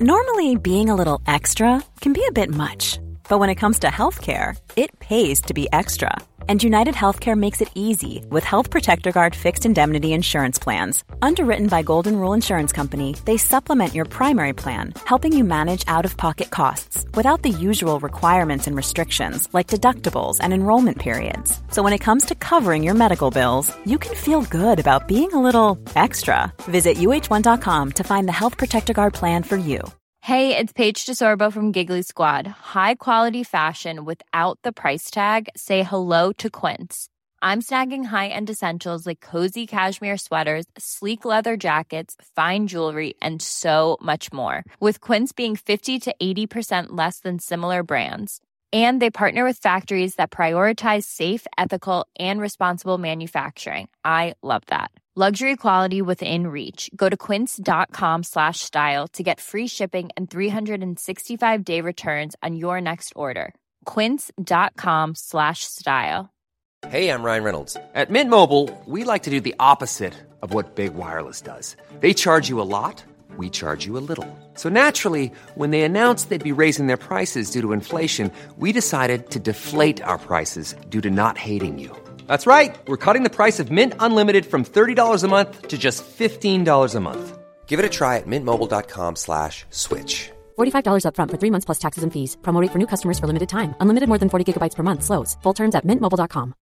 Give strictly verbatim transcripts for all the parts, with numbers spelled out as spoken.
Normally, being a little extra can be a bit much, but when it comes to healthcare, it pays to be extra. And United Healthcare makes it easy with Health Protector Guard fixed indemnity insurance plans. Underwritten by Golden Rule Insurance Company, they supplement your primary plan, helping you manage out-of-pocket costs without the usual requirements and restrictions like deductibles and enrollment periods. So when it comes to covering your medical bills, you can feel good about being a little extra. Visit U H one dot com to find the Health Protector Guard plan for you. Hey, it's Paige DeSorbo from Giggly Squad. High quality fashion without the price tag. Say hello to Quince. I'm snagging high-end essentials like cozy cashmere sweaters, sleek leather jackets, fine jewelry, and so much more. With Quince being fifty to eighty percent less than similar brands. And they partner with factories that prioritize safe, ethical, and responsible manufacturing. I love that. Luxury quality within reach. Go to quince.com slash style to get free shipping and three sixty-five day returns on your next order. Quince.com slash style. Hey, I'm Ryan Reynolds. At Mint Mobile, we like to do the opposite of what Big Wireless does. They charge you a lot, we charge you a little. So naturally, when they announced they'd be raising their prices due to inflation, we decided to deflate our prices due to not hating you. That's right. We're cutting the price of Mint Unlimited from thirty dollars a month to just fifteen dollars a month. Give it a try at mintmobile.com slash switch. forty-five dollars up front for three months plus taxes and fees. Promo rate for new customers for limited time. Unlimited more than forty gigabytes per month. Slows full terms at mint mobile dot com.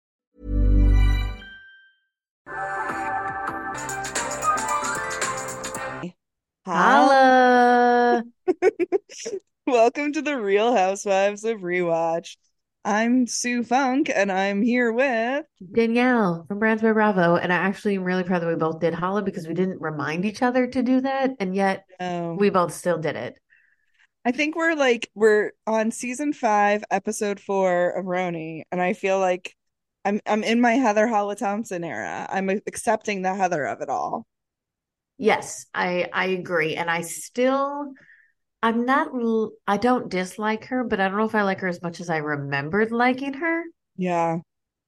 Holla! Welcome to the Real Housewives of Rewatch. I'm Sue Funk, and I'm here with Danielle from Brands by Bravo. And I actually am really proud that we both did holla because we didn't remind each other to do that, and yet um, we both still did it. I think we're like we're on season five, episode four of Roni, and I feel like I'm I'm in my Heather Holla Thompson era. I'm accepting the Heather of it all. Yes, I I agree, and I still. I'm not, I don't dislike her, but I don't know if I like her as much as I remembered liking her. Yeah.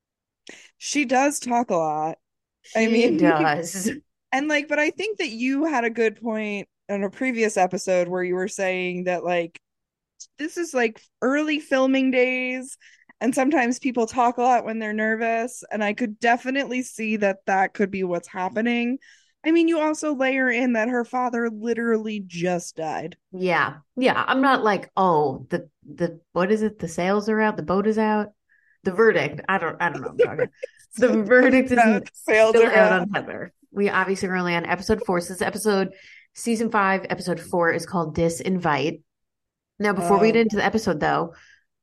She does talk a lot. She I mean, does. And like, but I think that you had a good point in a previous episode where you were saying that like, this is like early filming days. And sometimes people talk a lot when they're nervous. And I could definitely see that that could be what's happening. I mean, you also layer in that her father literally just died. Yeah. Yeah. I'm not like, oh, the, the, what is it? The sails are out. The boat is out. The verdict. I don't, I don't know what I'm talking. The verdict is no, still out, out on Heather. We obviously are only on episode four. So this episode, season five, episode four is called Disinvite. Now, before um, we get into the episode though,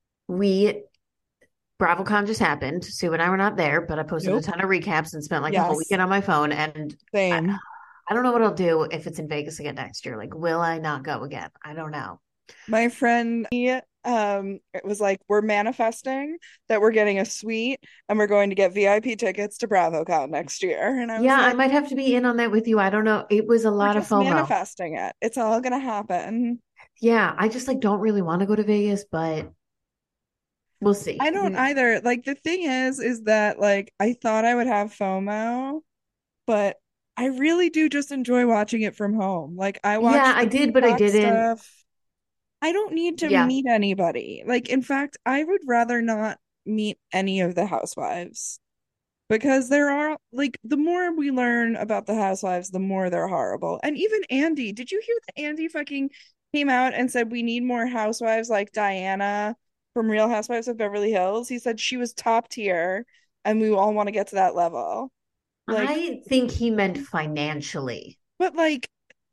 we, BravoCon just happened. Sue and I were not there, but I posted nope. a ton of recaps and spent like yes. a whole weekend on my phone. And Same. I, I don't know what I'll do if it's in Vegas again next year. Like, will I not go again? I don't know. My friend, he, um, it was like, we're manifesting that we're getting a suite and we're going to get V I P tickets to BravoCon next year. And I was yeah, like, I might have to be in on that with you. I don't know. It was a lot we're of just FOMO. Manifesting it. It's all gonna happen. Yeah, I just like don't really want to go to Vegas, but. We'll see. I don't either. Like, the thing is, is that, like, I thought I would have FOMO, but I really do just enjoy watching it from home. Like, I watched Yeah, I did, but I didn't. Stuff. I don't need to yeah. meet anybody. Like, in fact, I would rather not meet any of the housewives. Because there are, like, the more we learn about the housewives, the more they're horrible. And even Andy, did you hear that Andy fucking came out and said we need more housewives like Diana from Real Housewives of Beverly Hills? He said she was top tier and we all want to get to that level. Like, I think he meant financially. But like,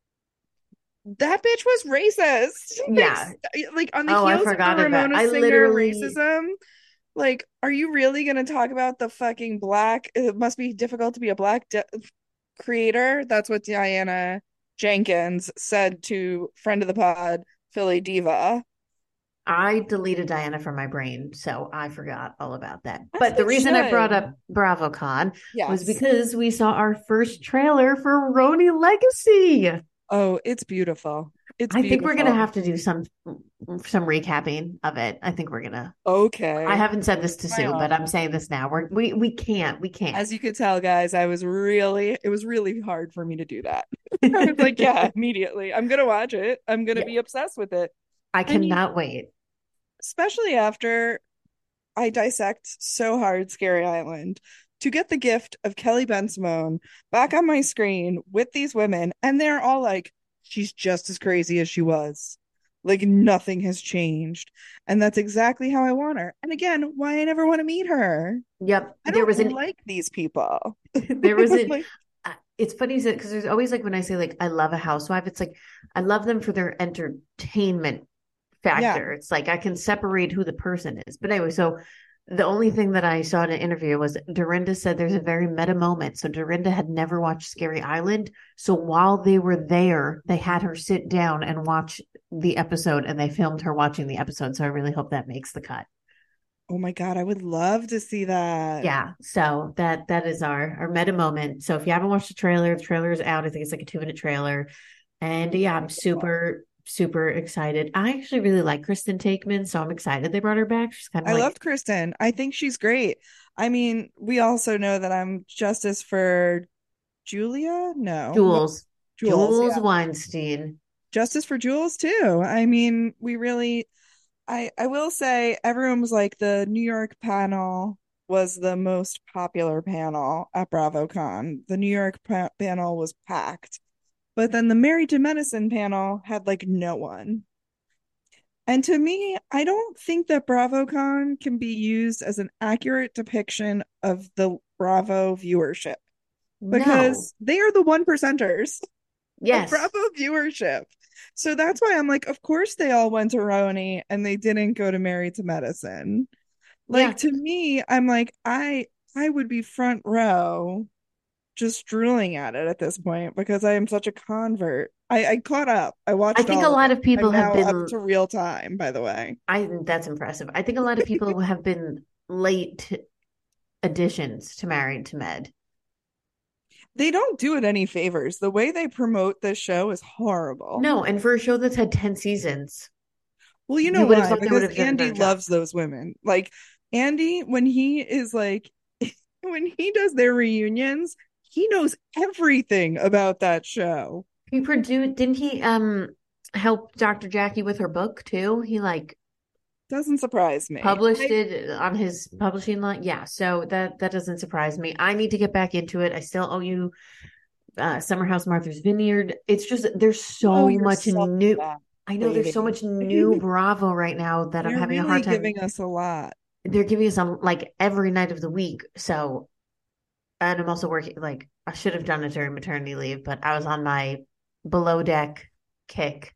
that bitch was racist. Yeah. Like, like on the oh, heels I forgot of the Ramona I Singer literally... racism. Like, are you really going to talk about the fucking black? It must be difficult to be a black de- creator. That's what Diana Jenkins said to friend of the pod, Philly Diva. I deleted Diana from my brain, so I forgot all about that. That's but the reason should. I brought up BravoCon yes. was because we saw our first trailer for Roni Legacy. Oh, it's beautiful. It's I beautiful. think we're gonna have to do some some recapping of it. I think we're gonna. Okay. I haven't said this to Sue, but I'm saying this now. We're we we can't we can't. As you could tell, guys, I was really it was really hard for me to do that. I was like, yeah, immediately. I'm gonna watch it. I'm gonna Yeah. be obsessed with it. I I mean, cannot wait. especially after I dissect so hard Scary Island to get the gift of Kelly Bensimon back on my screen with these women, and they're all like, she's just as crazy as she was. Like nothing has changed. And that's exactly how I want her. And again, why I never want to meet her. Yep. I There don't was an like these people. there was a Like, uh, it's funny because there's always like when I say like I love a housewife, it's like I love them for their entertainment yeah. factor. It's like I can separate who the person is. But anyway, so the only thing that I saw in an interview was Dorinda said there's a very meta moment. So Dorinda had never watched Scary Island. So while they were there, they had her sit down and watch the episode and they filmed her watching the episode. So I really hope that makes the cut. Oh my God, I would love to see that. Yeah. So that that is our our meta moment. So if you haven't watched the trailer, the trailer is out. I think it's like a two minute trailer. And yeah, I'm super, super excited. I actually really like Kristen Takeman, so I'm excited they brought her back. She's kind of I like loved Kristen. I think she's great. I mean, we also know that I'm justice for Julia. No, what? Jules. Jules. Jules Yeah, Weinstein. justice for Jules too. I mean, we really. I I will say everyone was like the New York panel was the most popular panel at BravoCon. The New York pa- panel was packed, but then the Married to Medicine panel had like no one. And to me, I don't think that BravoCon can be used as an accurate depiction of the Bravo viewership No. because they are the one percenters of Yes. Bravo viewership. So that's why I'm like, of course they all went to Roni and they didn't go to Married to Medicine. Yeah. Like to me, I'm like, I I would be front row just drooling at it at this point because I am such a convert. I, I caught up. I I watched think a all of lot it. of people I'm have now up been to real time, by the way. I think that's impressive. I think a lot of people have been late additions to Married to Med. They don't do it any favors. The way they promote this show is horrible. No, and for a show that's had ten seasons, Well, you know you would have why? thought they would Because have done a Andy better job. loves those women. Like Andy, when he is like, when he does their reunions, he knows everything about that show. He produced, didn't he um help Doctor Jackie with her book too? He like Doesn't surprise me. published I, it on his publishing line. Yeah, so that that doesn't surprise me. I need to get back into it. I still owe you uh Summer House Martha's Vineyard. It's just there's so oh, you're much so new. bad, I know there's so lady. much new Bravo right now that I'm They're having a really hard time. giving us a lot. They're giving us some like every night of the week. So, and I'm also working like I should have done it during maternity leave, but I was on my below deck kick.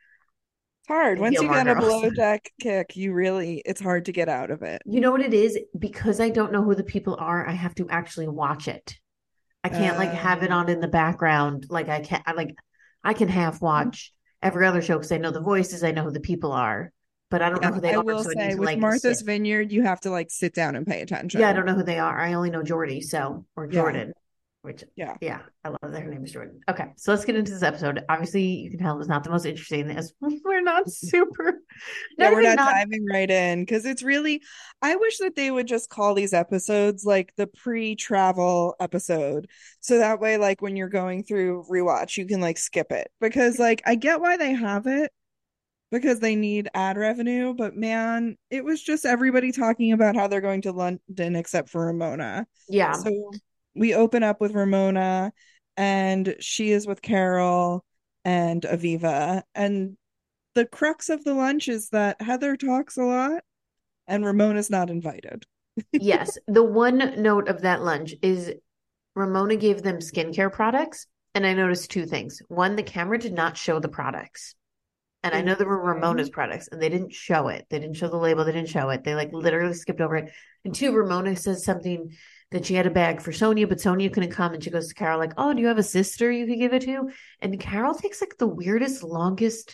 It's hard. in Once you Gilmore get a Girls. below deck kick, you really, it's hard to get out of it. You know what it is? Because I don't know who the people are, I have to actually watch it. I can't like have it on in the Um, background. Like I can't I like I can half watch every other show because I know the voices, I know who the people are, but I don't know yeah, who they I are. will So I need say to with like Martha's sit. Vineyard, you have to like sit down and pay attention. Yeah, I don't know who they are. I only know Jordy, so or Yeah. Jordan, which Yeah. yeah, I love that her name is Jordan. Okay, so let's get into this episode. Obviously, you can tell it was not the most interesting as we're not super. Yeah, Not we're even not not diving right in because it's really, I wish that they would just call these episodes like the pre-travel episode. So that way, like when you're going through rewatch, you can like skip it because like I get why they have it because they need ad revenue, but man, it was just everybody talking about how they're going to London except for Ramona. yeah. So we open up with Ramona and she is with Carol and Aviva. And the crux of the lunch is that Heather talks a lot and Ramona's not invited. Yes. The one note of that lunch is Ramona gave them skincare products, and I noticed two things. One, the camera did not show the products. And I know there were Ramona's products, and they didn't show it. They didn't show the label. They didn't show it. They like literally skipped over it. And two, Ramona says something that she had a bag for Sonia, but Sonia couldn't come. And she goes to Carol like, "Oh, do you have a sister you could give it to?" And Carol takes like the weirdest, longest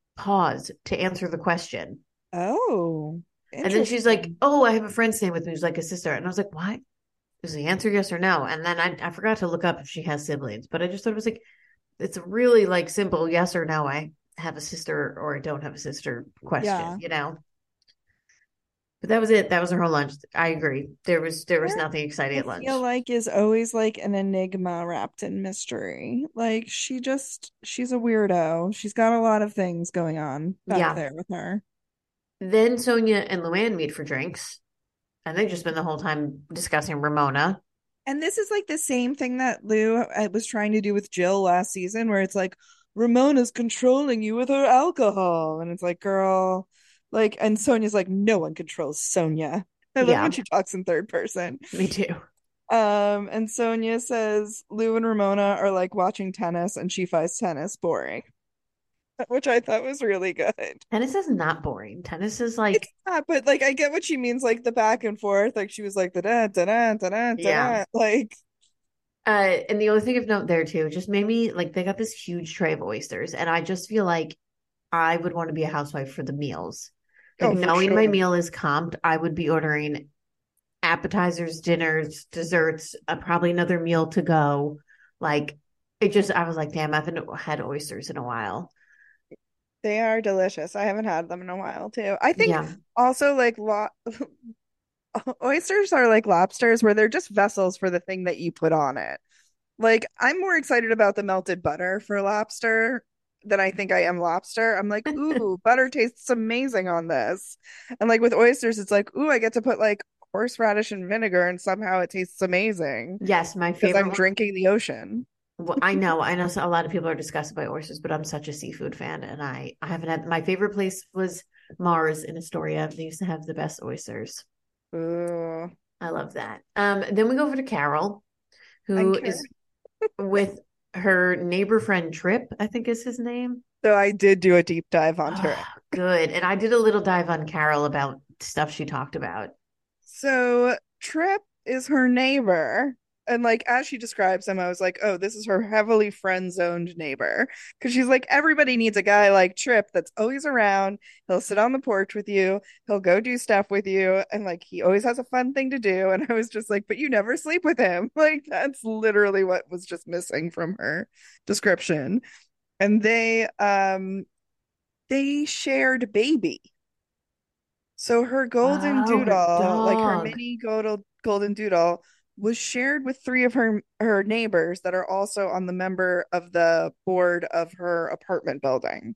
pause to answer the question. Oh, And then she's like, interesting. "Oh, I have a friend staying with me who's like a sister." And I was like, "What? Is the answer yes or no?" And then I, I forgot to look up if she has siblings, but I just thought it was like, it's really like simple yes or no. I have a sister or I don't have a sister question, Yeah. you know? But that was it. That was her whole lunch. I agree. There was there was Her, nothing exciting I at feel lunch. like is always like an enigma wrapped in mystery. Like she just she's a weirdo. She's got a lot of things going on back Yeah. there with her. Then Sonia and Luann meet for drinks, and they just spend the whole time discussing Ramona. And this is like the same thing that Lou uh, was trying to do with Jill last season, where it's like Ramona's controlling you with her alcohol, and it's like, girl, like, and Sonia's like, no one controls Sonia. I love when Yeah, she talks in third person. me too. Um, and Sonia says Lou and Ramona are like watching tennis, and she finds tennis boring, which I thought was really good. Tennis is not boring. Tennis is It's like, not, but like I get what she means, like the back and forth. Like she was like da da da da da yeah. da, like. Uh, and the only thing of note there too, just made me like they got this huge tray of oysters, and I just feel like I would want to be a housewife for the meals. Like Oh, for knowing my sure. meal is comped, I would be ordering appetizers, dinners, desserts, uh, probably another meal to go. Like it just, I was like, damn, I haven't had oysters in a while. They are delicious. I haven't had them in a while too. I think Yeah, also like lo oysters are like lobsters where they're just vessels for the thing that you put on it. Like I'm more excited about the melted butter for lobster than I think I am lobster. I'm like, ooh, butter tastes amazing on this. And like with oysters, it's like, ooh, I get to put like horseradish and vinegar and somehow it tastes amazing yes, my because favorite I'm one. drinking the ocean. Well, I know, I know, so a lot of people are disgusted by oysters, but I'm such a seafood fan, and I, I haven't had my favorite place was Mars in Astoria. They used to have the best oysters. Ooh, I love that. Um, then we go over to Carol, I'm who curious. is with her neighbor friend Trip, I think is his name. So I did do a deep dive onto her. Oh, good. And I did a little dive on Carol about stuff she talked about. So Trip is her neighbor. And like as she describes him, I was like, oh, this is her heavily friend-zoned neighbor. Because she's like, everybody needs a guy like Trip that's always around. He'll sit on the porch with you, he'll go do stuff with you, and like he always has a fun thing to do. And I was just like, but you never sleep with him. Like that's literally what was just missing from her description. And they um they shared baby. So her golden Oh, her doodle, like her dog. mini golden golden doodle, was shared with three of her her neighbors that are also on the member of the board of her apartment building.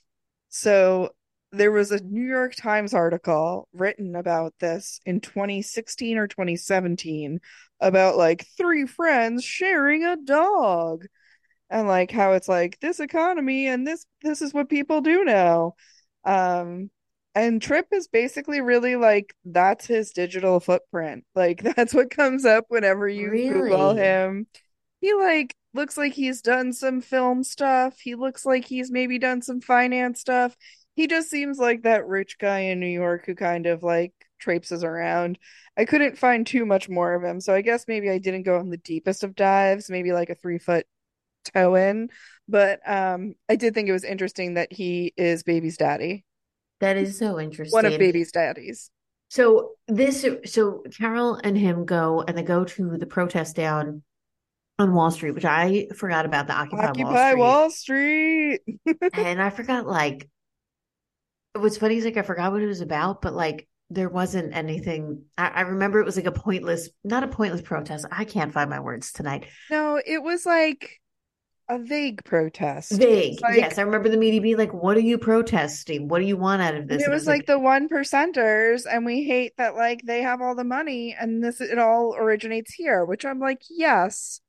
So there was a New York Times article written about this in twenty sixteen or twenty seventeen about like three friends sharing a dog and like how it's like this economy and this this is what people do now. Um and Trip is basically really like that's his digital footprint. Like that's what comes up whenever you Google Really? him. He like looks like he's done some film stuff. He looks like he's maybe done some finance stuff. He just seems like that rich guy in New York who kind of like traipses around. I couldn't find too much more of him, so I guess maybe I didn't go on the deepest of dives, maybe like a three foot toe in. But um, I did think it was interesting that he is Baby's daddy, That is so one of interesting. Baby's daddies. So this, so Carol and him go and they go to the protest down on Wall Street, which I forgot about the Occupy Wall Occupy Street. Wall Street. And I forgot, like, what's funny is like I forgot what it was about, but like there wasn't anything. I, I remember it was like a pointless, not a pointless protest. I can't find my words tonight. No, it was like a vague protest. It was Vague. like Yes, I remember the media being like, "What are you protesting? What do you want out of and this?" it And it was was like like, the one percenters, and we hate that like they have all the money and this it all originates here, which I'm like, yes.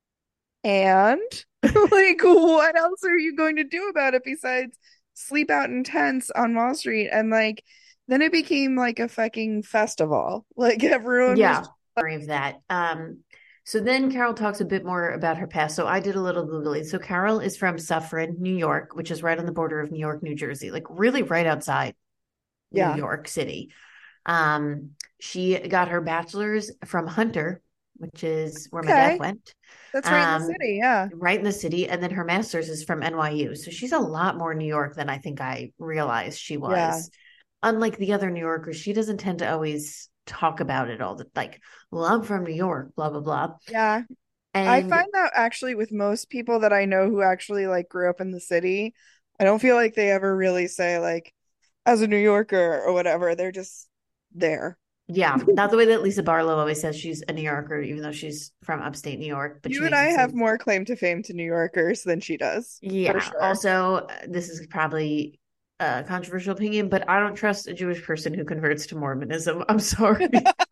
And like what else are you going to do about it besides sleep out in tents on Wall Street? And like then it became like a fucking festival. Like everyone was yeah, worry of that. Um, so then Carol talks a bit more about her past. So I did a little Googling. So Carol is from Suffern, New York, which is right on the border of New York, New Jersey, like really right outside New yeah. York City. Um, she got her bachelor's from Hunter, which is where my dad Okay. went. That's right in the Um, city, yeah. right in the city. And then her master's is from N Y U. So she's a lot more New York than I think I realized she Yeah. was. Unlike the other New Yorkers, she doesn't tend to always talk about it all the like, well, I'm from New York, blah, blah, blah. Yeah. I And find that actually with most people that I know who actually like grew up in the city, I don't feel like they ever really say like as a New Yorker or whatever. They're just there. Yeah, not the way that Lisa Barlow always says she's a New Yorker, even though she's from upstate New York. But you she and makes I it have seem... more claim to fame to New Yorkers than she does. Yeah. Sure. Also, this is probably a controversial opinion, but I don't trust a Jewish person who converts to Mormonism. I'm sorry.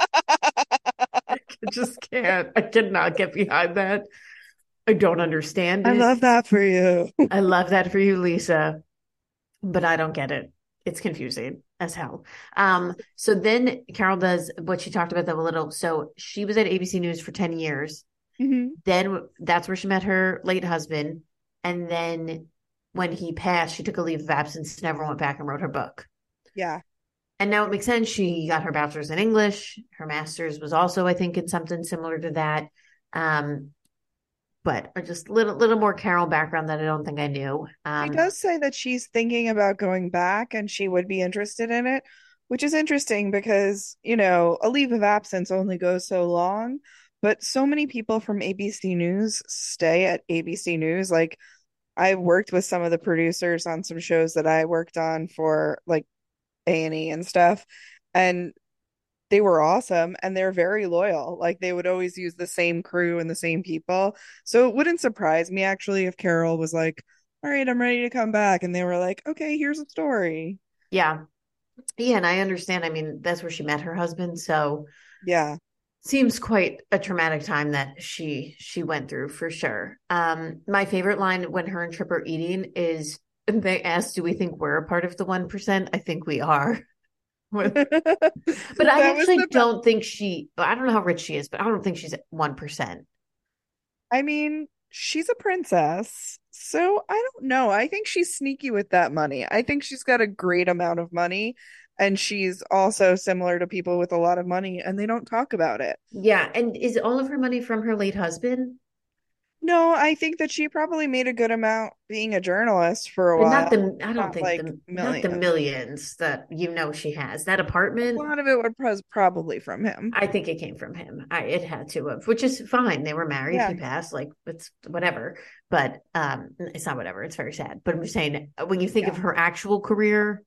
I just can't. I cannot get behind that. I don't understand it. I love that for you. I love that for you, Lisa. But I don't get it. It's confusing as hell. Um, so then Carol does what she talked about that a little. So she was at A B C News for ten years. Mm-hmm. Then that's where she met her late husband. And then when he passed, she took a leave of absence, never went back and wrote her book. Yeah. And now it makes sense. She got her bachelor's in English. Her master's was also, I think, in something similar to that. Um, but just a little, little more Carol background that I don't think I knew. Um, she does say that she's thinking about going back and she would be interested in it, which is interesting because, you know, a leave of absence only goes so long, but so many people from A B C News stay at A B C News. Like, I worked with some of the producers on some shows that I worked on for like A and E and stuff, and they were awesome and they're very loyal. Like, they would always use the same crew and the same people. So it wouldn't surprise me actually if Carol was like, all right, I'm ready to come back. And they were like, okay, here's a story. Yeah. Yeah. And I understand. I mean, that's where she met her husband. So yeah, seems quite a traumatic time that she, she went through for sure. Um, my favorite line when her and Trip are eating is they asked, do we think we're a part of the one percent? I think we are. But I actually the... don't think she, I don't know how rich she is, but I don't think she's at one percent. I mean, she's a princess. So I don't know. I think she's sneaky with that money. I think she's got a great amount of money. And she's also similar to people with a lot of money and they don't talk about it. Yeah. And is all of her money from her late husband? No, I think that she probably made a good amount being a journalist for a but while. Not the, I don't not think like the, millions. not the millions that you know she has. That apartment. A lot of it was probably from him. I think it came from him. I it had to have, which is fine. They were married. Yeah. He passed. Like, it's whatever. But um, it's not whatever. It's very sad. But I'm just saying, when you think yeah. of her actual career,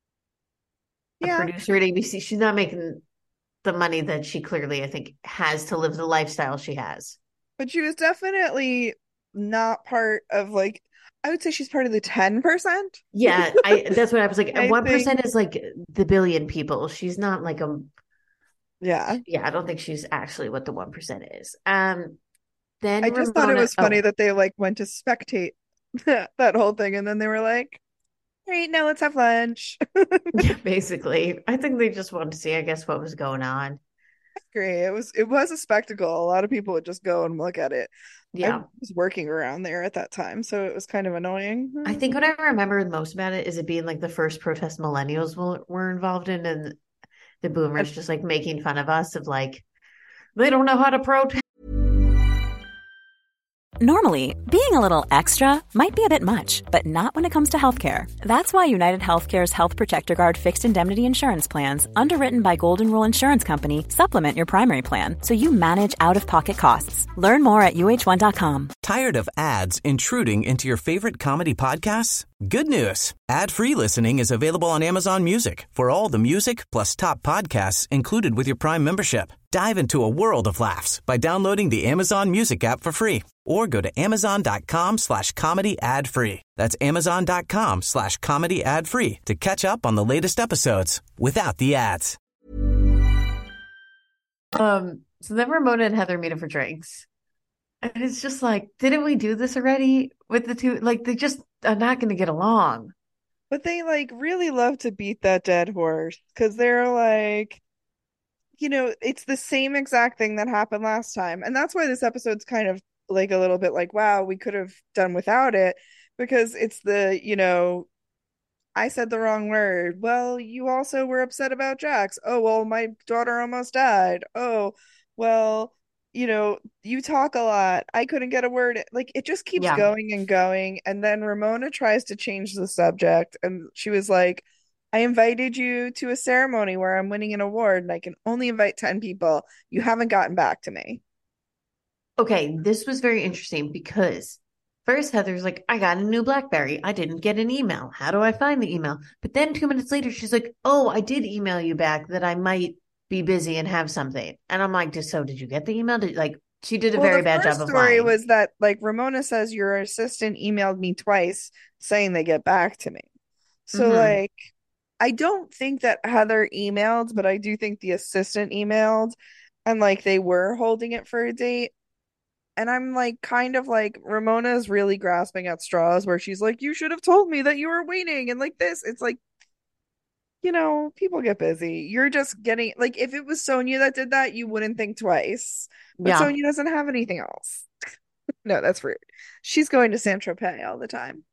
yeah. a producer at A B C, she's not making the money that she clearly, I think, has to live the lifestyle she has. But she was definitely not part of, like, I would say she's part of the ten percent. Yeah, I that's what I was like. one percent think... is like the billion people. She's not like a... Yeah. Yeah, I don't think she's actually what the one percent is. Um, then I just Ramona... thought it was funny oh. that they, like, went to spectate that whole thing. And then they were like, all right, now let's have lunch. Yeah, basically. I think they just wanted to see, I guess, what was going on. Great. It was it was a spectacle. A lot of people would just go and look at it. Yeah. I was working around there at that time, so it was kind of annoying. I think what I remember most about it is it being like the first protest millennials were, were involved in, and the boomers just like making fun of us of like, they don't know how to protest. Normally, being a little extra might be a bit much, but not when it comes to healthcare. That's why United Healthcare's Health Protector Guard fixed indemnity insurance plans, underwritten by Golden Rule Insurance Company, supplement your primary plan so you manage out-of-pocket costs. Learn more at U H one dot com. Tired of ads intruding into your favorite comedy podcasts? Good news. Ad-free listening is available on Amazon Music for all the music plus top podcasts included with your Prime membership. Dive into a world of laughs by downloading the Amazon Music app for free or go to amazon.com slash comedy ad free. That's amazon.com slash comedy ad free to catch up on the latest episodes without the ads. Um, so then Ramona and Heather meet up for drinks. And it's just like, didn't we do this already with the two? Like, they just are not going to get along. But they, like, really love to beat that dead horse because they're like, you know, it's the same exact thing that happened last time. And that's why this episode's kind of like a little bit like, wow, we could have done without it, because it's the, you know, I said the wrong word. Well, you also were upset about Jax. Oh, well, my daughter almost died. Oh, well, you know, you talk a lot. I couldn't get a word. Like, it just keeps yeah. going and going. And then Ramona tries to change the subject. And she was like, I invited you to a ceremony where I'm winning an award and I can only invite ten people. You haven't gotten back to me. Okay, this was very interesting because First, Heather's like, I got a new BlackBerry. I didn't get an email. How do I find the email? But then two minutes later, she's like, oh, I did email you back that I might be busy and have something. And I'm like, just so did you get the email? Did, like, she did a Well, very the bad first job of story lying. was that like Ramona says your assistant emailed me twice saying they get back to me. So Mhm. like I don't think that Heather emailed, but I do think the assistant emailed and like they were holding it for a date. And I'm like kind of like Ramona's really grasping at straws where she's like, you should have told me that you were waiting and like this. It's like, you know, people get busy. You're just getting like if it was Sonia that did that, you wouldn't think twice. But Yeah. Sonia doesn't have anything else. No, that's rude. She's going to Saint Tropez all the time.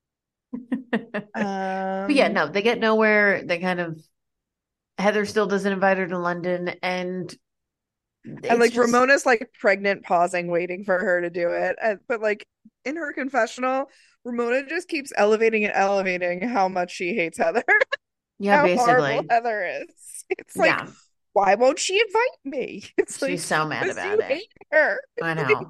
But yeah, Um, no, they get nowhere. They kind of, Heather still doesn't invite her to London. And and it's like just, Ramona's like pregnant, pausing, waiting for her to do it. And, but like in her confessional, Ramona just keeps elevating and elevating how much she hates Heather, yeah, how horrible basically. Heather is. It's like, Yeah. why won't she invite me? It's like, She's so mad because about you it. hate her. I know.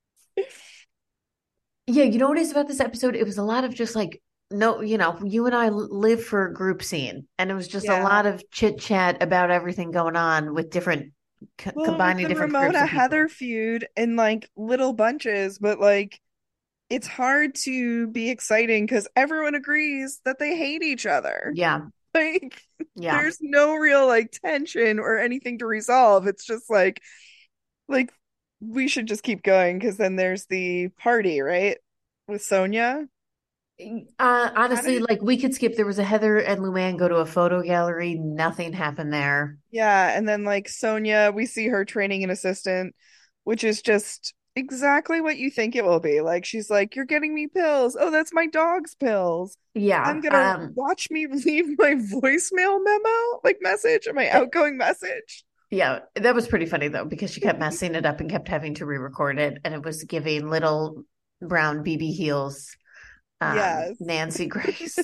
Yeah, you know what is about this episode? It was a lot of just like, no, you know, you and I live for a group scene, and it was just a Yeah. lot of chit chat about everything going on with different, co- Well, with combining the different groups Ramona of Heather people. feud in like little bunches, but like it's hard to be exciting because everyone agrees that they hate each other. Yeah, Like yeah, there's no real like tension or anything to resolve. It's just like like we should just keep going because then there's the party, right? With Sonia. uh, How honestly, did like we could skip. There was a Heather and Luann go to a photo gallery. Nothing happened there. Yeah, and then like Sonia, we see her training an assistant, which is just exactly what you think it will be. Like she's like, "You're getting me pills. Oh, that's my dog's pills. I'm Yeah, gonna um, watch me leave my voicemail memo, like message, or my th- outgoing message." yeah, that was pretty funny though because she kept messing it up and kept having to re-record it, and it was giving little brown B B heels, um, Yes. Nancy Grace.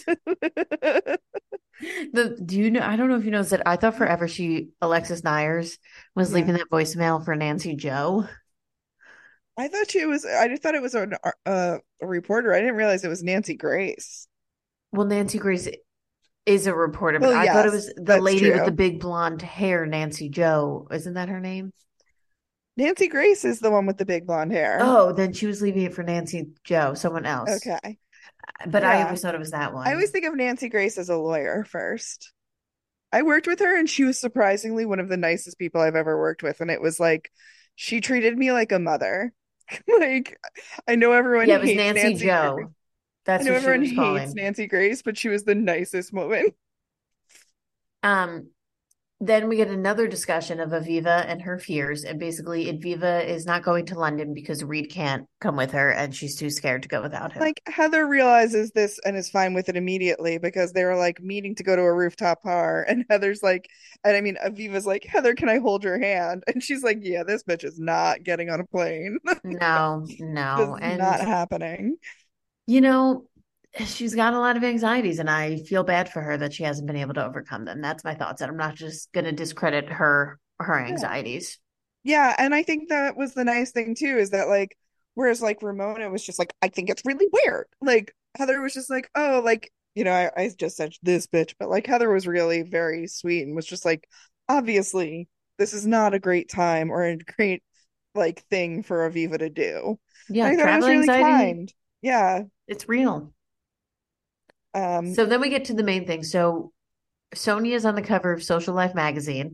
The do you know? I don't know if you know that I thought forever she Alexis Nyers was Yeah. leaving that voicemail for Nancy Joe. I thought she was, I just thought it was an, uh, a reporter. I didn't realize it was Nancy Grace. Well, Nancy Grace is a reporter, but Well, I thought it yes, was the that's lady with the true. big blonde hair, Nancy Joe. Isn't that her name? Nancy Grace is the one with the big blonde hair. Oh, then she was leaving it for Nancy Joe, someone else. Okay. But I Yeah. always thought it was that I one. always think of Nancy Grace as a lawyer first. I worked with her and she was surprisingly one of the nicest people I've ever worked with. And it was like, she treated me like a mother. Like, I know everyone Yeah, it was hates Nancy Nancy Grace. Joe. I That's know what she everyone was hates calling. Nancy Grace, but she was the nicest woman. Um, Then we get another discussion of Aviva and her fears. And basically, Aviva is not going to London because Reed can't come with her and she's too scared to go without him. Like, Heather realizes this and is fine with it immediately because they were like meeting to go to a rooftop bar. And Heather's like, and I mean, Aviva's like, Heather, can I hold your hand? And she's like, yeah, this bitch is not getting on a plane. No, This no. is And, not happening. you know, she's got a lot of anxieties and I feel bad for her that she hasn't been able to overcome them. That's my thoughts. And I'm not just going to discredit her, her Yeah. anxieties. Yeah, and I think that was the nice thing too, is that like, whereas like Ramona was just like, I think it's really weird. Like Heather was just like, oh, like, you know, I, I just said this bitch, but like Heather was really very sweet and was just like, obviously, this is not a great time or a great like thing for Aviva to do. Yeah, And I thought it was travel really anxiety, kind. Yeah. it's real. Um, So then we get to the main thing. So Sonia is on the cover of Social Life magazine.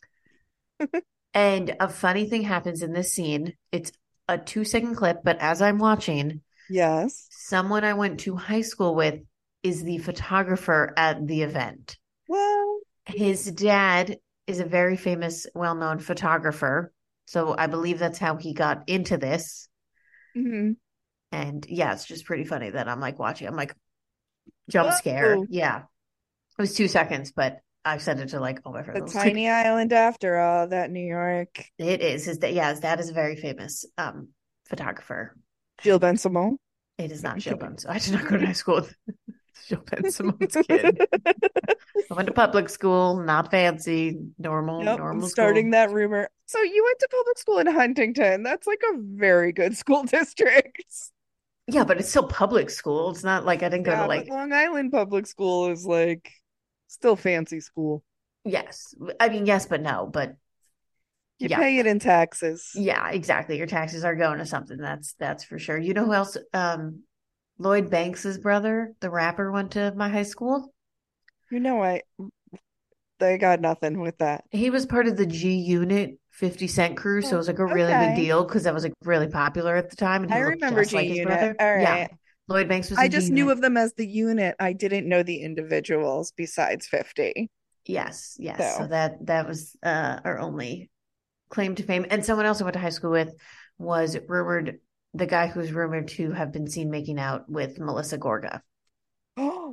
And a funny thing happens in this scene. It's a two second clip, but as I'm watching, yes. someone I went to high school with is the photographer at the event. Well, His dad is a very famous, well known photographer. So I believe that's how he got into this. mhm. And yeah, it's just pretty funny that I'm like watching. I'm like, jump Whoa. scare. Yeah. It was two seconds, but I sent it to like all my friends. A I was like, tiny island after all, that New York. it is his dad. Yeah, his dad is a very famous um photographer. Gilles Ben Simon. It is not Gilles Benson. I did not go to high school with Gilles Benson's kid. I went to public school, not fancy, normal, Yep, I'm normal starting school. that rumor. So you went to public school in Huntington. That's like a very good school district. Yeah, but it's still public school. It's not like I didn't go Yeah, to but like, Long Island public school is like still fancy school. yes. I mean, yes, but no, but You yeah. pay it in taxes. Yeah, exactly. Your taxes are going to something. That's that's for sure. You know who else? Um, Lloyd Banks's brother, the rapper, went to my high school. You know, I they got nothing with that. He was part of the G Unit fifty Cent crew, so it Oh, was like a really big okay. deal because that was like really popular at the time, and he I looked remember just like G his Unit. brother. All Yeah, right. Lloyd Banks was I in G just knew Unit. of them as the unit. I didn't know the individuals besides fifty. Yes, yes. So, So that that was uh, our only claim to fame. And someone else I went to high school with was rumored the guy who's rumored to have been seen making out with Melissa Gorga. oh,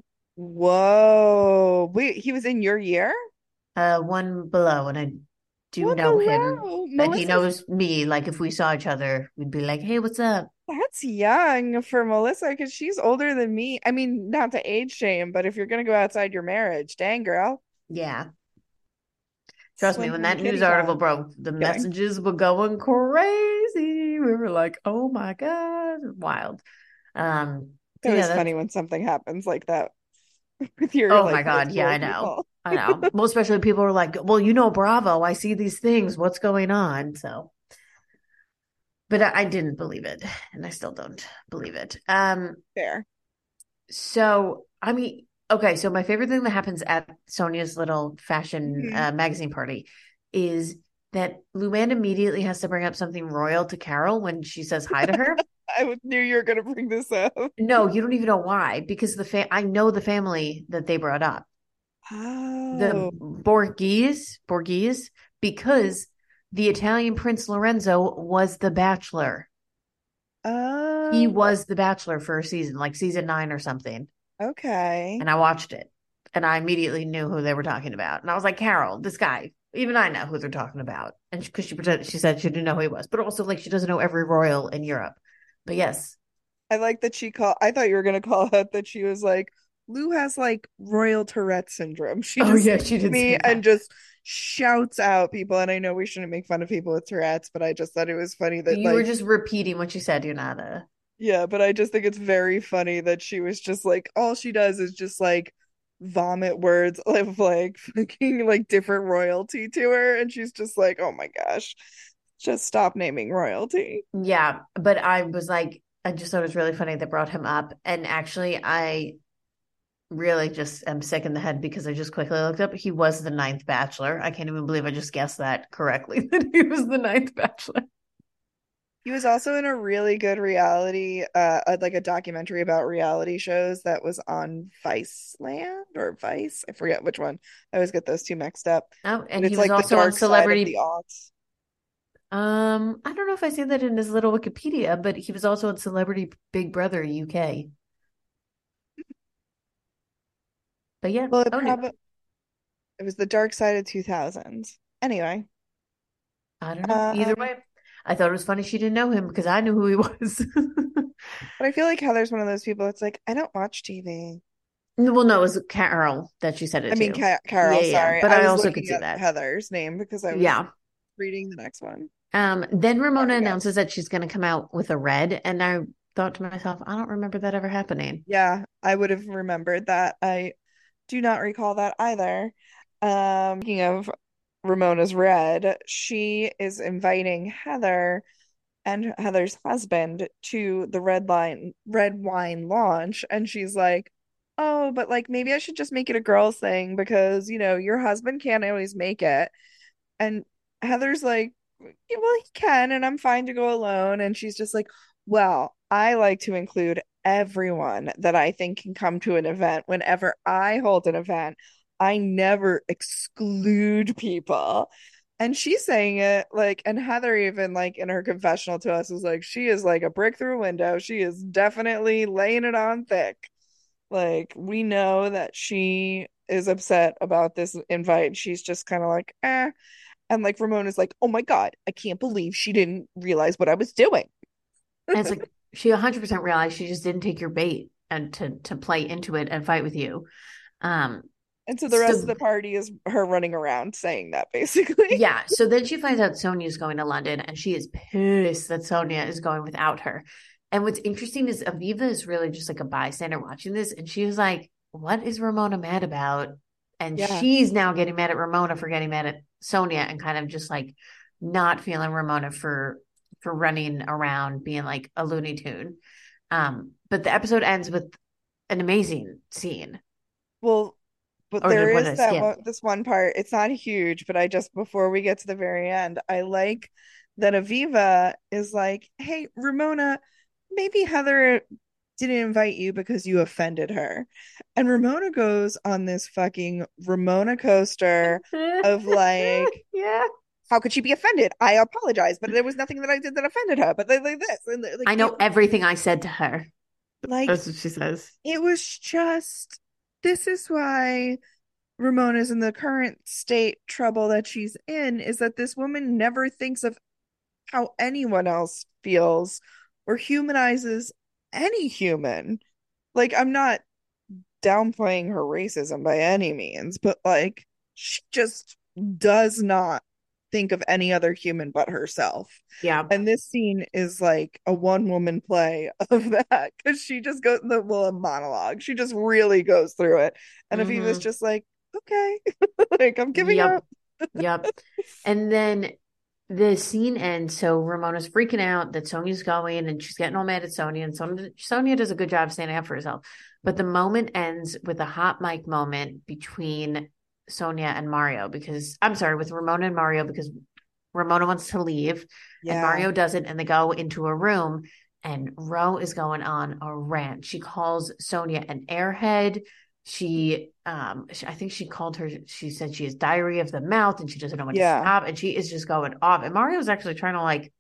whoa. Wait, he was in your year? Uh, one below, and I do One know him, below. and he Melissa's knows me. Like if we saw each other, we'd be like, "Hey, what's up?" That's young for Melissa because she's older than me. I mean, not to age shame, but if you're gonna go outside your marriage, dang girl. Yeah, trust me. Swim When from the that news kitty article pond. broke, the Just kidding. messages were going crazy. We were like, "Oh my god, wild!" Um, It's so yeah, always that's. funny when something happens like that with your Oh my like high god, yeah, school I know, people. I know. Well, especially people are like, "Well, you know, Bravo. I see these things. What's going on?" So. But I, I didn't believe it, and I still don't believe it. Um, Fair. so I mean, okay, so my favorite thing that happens at Sonia's little fashion Mhm. uh, magazine party is that Luann immediately has to bring up something royal to Carol when she says hi to her. I knew you were gonna bring this up. No, you don't even know why, because the fa- I know the family that they brought up, the Oh. Borghese, Borghese, because the Italian Prince Lorenzo was the Bachelor. Oh. He was the Bachelor for a season, like season nine or something. Okay. And I watched it, and I immediately knew who they were talking about. And I was like, Carol, this guy, even I know who they're talking about. And because she, she pretended, she said she didn't know who he was, but also like she doesn't know every royal in Europe. But yes, I like that she called. I thought you were gonna call out that she was like, Lou has like royal Tourette syndrome. She oh just yeah, looks she at did me say and that. just shouts out people. And I know we shouldn't make fun of people with Tourette's, but I just thought it was funny that You were like, just repeating what she said. You're not a. yeah, but I just think it's very funny that she was just like, all she does is just like vomit words of like fucking like different royalty to her, and she's just like, oh my gosh, just stop naming royalty. Yeah, but I was like, I just thought it was really funny they brought him up. And actually, I really just am sick in the head because I just quickly looked up. He was the ninth Bachelor. I can't even believe I just guessed that correctly, that he was the ninth Bachelor. He was also in a really good reality, uh, uh, like a documentary about reality shows that was on Viceland or Vice. I forget which one. I always get those two mixed up. Oh, But and he it's was like the also on dark side of the Celebrity. aughts. Um, I don't know if I see that in his little Wikipedia, but he was also on Celebrity Big Brother U K. But yeah, Well, it oh no, probably it was the dark side of two thousands. Anyway, I don't know. Either um, way, I thought it was funny she didn't know him because I knew who he was. but I feel like Heather's one of those people. It's like I don't watch T V. Well, no, it was Carol that she said it I mean, to. Ca Yeah, Carol. yeah, Sorry, but I I was also could looking see at that. Heather's name because I was Yeah. reading the next one. Um, then Ramona Sorry, guys. announces that she's going to come out with a red, and I thought to myself, I don't remember that ever happening. Yeah, I would have remembered that. I do not recall that either. Um, speaking of Ramona's red, she is inviting Heather and Heather's husband to the red line red wine launch, and she's like, oh, but like maybe I should just make it a girls thing because you know your husband can't always make it. And Heather's like, yeah, well, he can, and I'm fine to go alone. And she's just like, well, I like to include everyone that I think can come to an event. Whenever I hold an event, I never exclude people. And she's saying it like, and Heather, even like in her confessional to us, was like, she is like a brick through a window. She is definitely laying it on thick. Like, we know that she is upset about this invite. She's just kind of like, eh. And like Ramona's like, oh my God, I can't believe she didn't realize what I was doing. And it's like, she one hundred percent realized she just didn't take your bait and to, to play into it and fight with you. Um, And so the rest so, of the party is her running around saying that basically. yeah. So then she finds out Sonia's going to London, and she is pissed that Sonia is going without her. And what's interesting is Aviva is really just like a bystander watching this. And she was like, what is Ramona mad about? And Yeah. she's now getting mad at Ramona for getting mad at Sonia and kind of just like not feeling Ramona for for running around being like a Looney Tune. Um, but the episode ends with an amazing scene. Well, but Or there did- what is did I that skip? one, this one part. It's not huge, but I just before we get to the very end, I like that Aviva is like, "Hey, Ramona, maybe Heather didn't invite you because you offended her." And Ramona goes on this fucking Ramona coaster of like, yeah. how could she be offended? I apologize, but there was nothing that I did that offended her. But like, like this, and like, I know it, everything I said to her. like That's what she says. it was just. This is why Ramona's in the current state trouble that she's in, is that this woman never thinks of how anyone else feels or humanizes any human. Like, I'm not downplaying her racism by any means, but like, she just does not think of any other human but herself. Yeah. And this scene is like a one woman play of that because she just goes the well, a monologue. She just really goes through it. And Mhm. Aviva's just like, okay, like I'm giving Yep. up. Yep. And then the scene ends. So Ramona's freaking out that Sonia's going and she's getting all mad at Sonia. And Sonia, Sonia does a good job standing up for herself. But the moment ends with a hot mic moment between Sonia and Mario because I'm sorry, with Ramona and Mario because Ramona wants to leave Yeah. and Mario doesn't. And they go into a room and Ro is going on a rant. She calls Sonia an airhead. She, um, she, I think she called her, she said she has diarrhea of the mouth and she doesn't know when Yeah. to stop. And she is just going off. And Mario's actually trying to like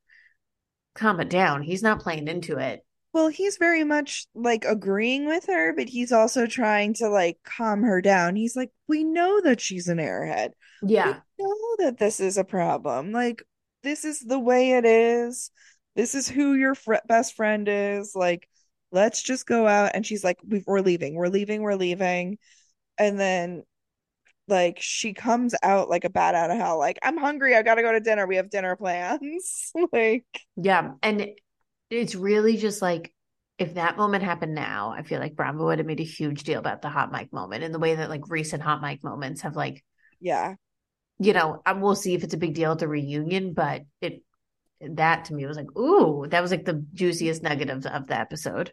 calm it down. He's not playing into it. Well, he's very much like agreeing with her, but he's also trying to like calm her down. He's like, we know that she's an airhead. Yeah. We know that this is a problem. Like, this is the way it is. This is who your fr best friend is. Like, let's just go out. And she's like, we we're leaving. We're leaving. We're leaving. And then, like, she comes out like a bat out of hell. Like, I'm hungry. I gotta go to dinner. We have dinner plans. Like, Yeah. And it's really just like, if that moment happened now, I feel like Bravo would have made a huge deal about the hot mic moment in the way that like recent hot mic moments have like, yeah. you know, I- we'll see if it's a big deal at the reunion, but it, that to me was like, ooh, that was like the juiciest nugget of, of the episode.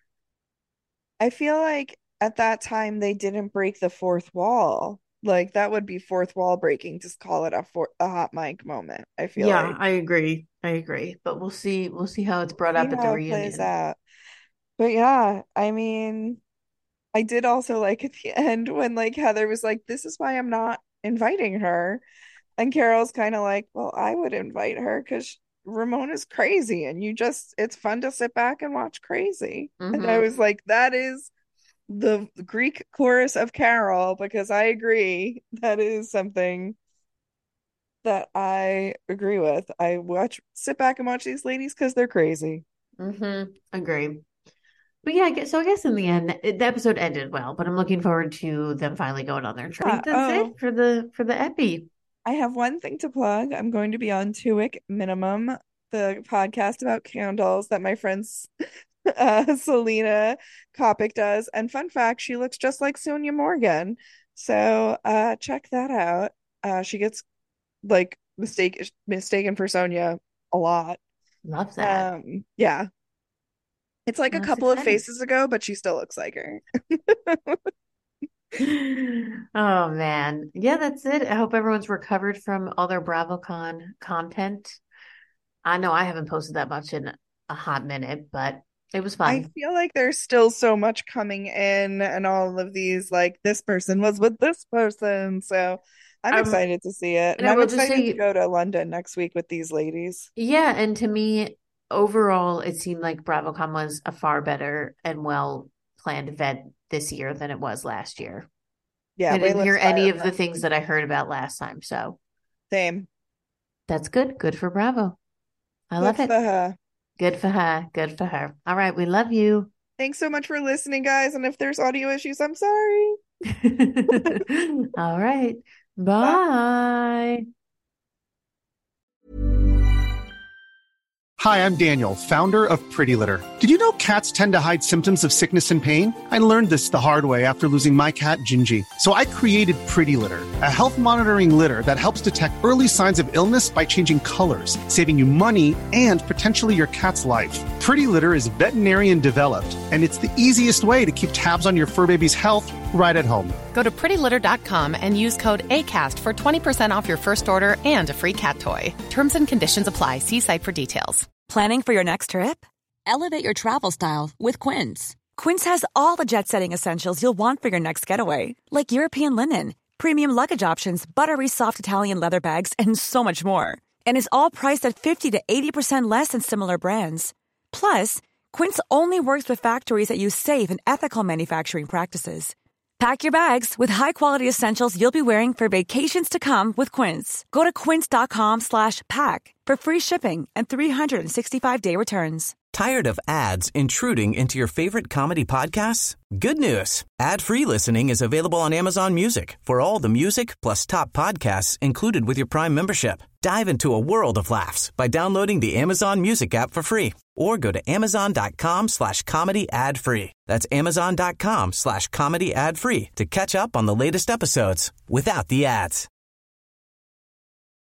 I feel like at that time they didn't break the fourth wall. Like, that would be fourth wall breaking to call it a for a hot mic moment. I feel Yeah, like. I agree. I agree. But we'll see. We'll see how it's brought See up at the how it plays reunion. out. But yeah, I mean, I did also like at the end when like Heather was like, "This is why I'm not inviting her," and Carol's kind of like, "Well, I would invite her because Ramona's crazy, and you just it's fun to sit back and watch crazy." And I Mhm. was like, "That is the Greek chorus of Carol," because I agree that is something that I agree with. I watch sit back and watch these ladies because they're crazy. Mm-hmm. Agree. But yeah, I guess, so I guess in the end, it- the episode ended well, but I'm looking forward to them finally going on their trip. I think that's Oh. it for the for the epi. I have one thing to plug. I'm going to be on Two Wick Minimum, the podcast about candles that my friends uh, Selena Kopic does. And fun fact, she looks just like Sonia Morgan. So uh, check that out. Uh, she gets like mistake mistaken for Sonia a lot. Love that. Um, yeah. It's like a That's couple of exciting. faces ago, but she still looks like her. Oh man. Yeah, that's it. I hope everyone's recovered from all their BravoCon content. I know I haven't posted that much in a hot minute, but it was I fun. feel like there's still so much coming in and all of these, like this person was with this person. So I'm Um, excited to see it. and And I I'm will just excited to say, go to London next week with these ladies. yeah, and to me, overall, it seemed like BravoCon was a far better and well planned event this year than it was last year. Yeah, I way didn't less hear any of fire. the things that I heard about last time, so Same. that's good. Good for Bravo. I Good love it. for her. Good for her. Good for her. All right, we love you. Thanks so much for listening, guys. And if there's audio issues, I'm sorry. All right. Bye. Hi, I'm Daniel, founder of Pretty Litter. Did you know cats tend to hide symptoms of sickness and pain? I learned this the hard way after losing my cat, Gingy. So I created Pretty Litter, a health monitoring litter that helps detect early signs of illness by changing colors, saving you money and potentially your cat's life. Pretty Litter is veterinarian developed, and it's the easiest way to keep tabs on your fur baby's health right at home. Go to pretty litter dot com and use code ACAST for twenty percent off your first order and a free cat toy. Terms and conditions apply. See site for details. Planning for your next trip? Elevate your travel style with Quince. Quince has all the jet-setting essentials you'll want for your next getaway, like European linen, premium luggage options, buttery soft Italian leather bags, and so much more. And is all priced at fifty to eighty percent less than similar brands. Plus, Quince only works with factories that use safe and ethical manufacturing practices. Pack your bags with high-quality essentials you'll be wearing for vacations to come with Quince. Go to quince.com slash pack for free shipping and three sixty-five day returns. Tired of ads intruding into your favorite comedy podcasts? Good news. Ad-free listening is available on Amazon Music for all the music plus top podcasts included with your Prime membership. Dive into a world of laughs by downloading the Amazon Music app for free or go to amazon.com slash comedy ad free. That's amazon.com slash comedy ad free to catch up on the latest episodes without the ads.